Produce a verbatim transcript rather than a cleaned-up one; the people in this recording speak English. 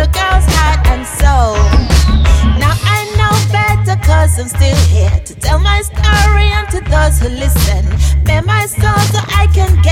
the girl's heart and soul. Now I know better cause I'm still here to tell my story and to those who listen. Bear my soul so I can get